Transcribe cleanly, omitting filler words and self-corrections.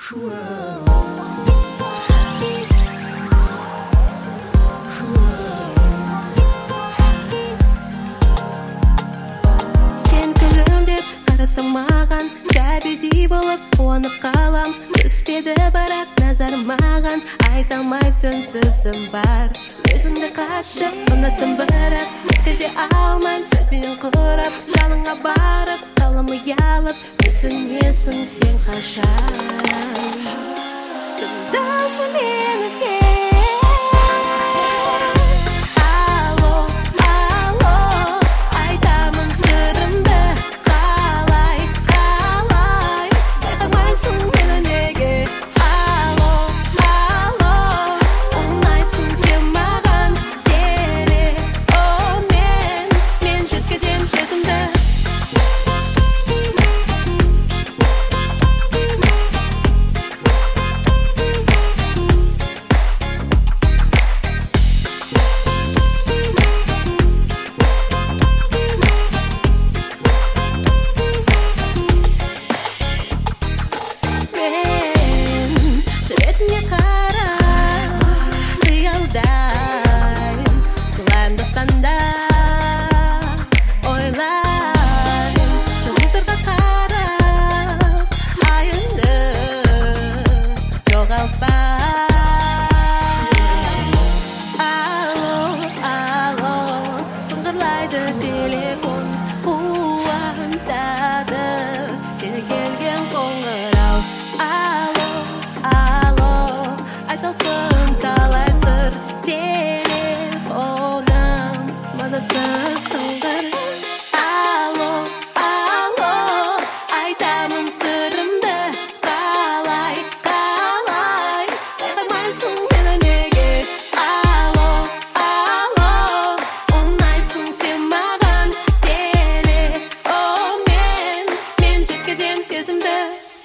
Sen gülüm dep qarasang mаған, сәбидей болып қуанып қалам. Түспеді бірақ назарым маған, айталмайтын сөзім бар. Өзіңді қатшы ұнаттым бірақ жеткізе алмайм сөзбен құрап. Жаныңа барып қалам ұялып, түсінесің сен қашан. Тыңдашы мені сен. Суретіңе қара, қиялдайым, сұландастан да ойлайым. Жұлдыздарға қарап, айыңды жоғалтпа. Алло, сыңғырлайды телефон, қуантады сені келген қоңырау. Айталсын талай сыр, телефоным мазасыз сыңғыр. Алло, айтамын сырымды, қалай, байқамайсың мені неге. Алло, ұнайсың сен маған, телефонмен мен жеткізем сезімді.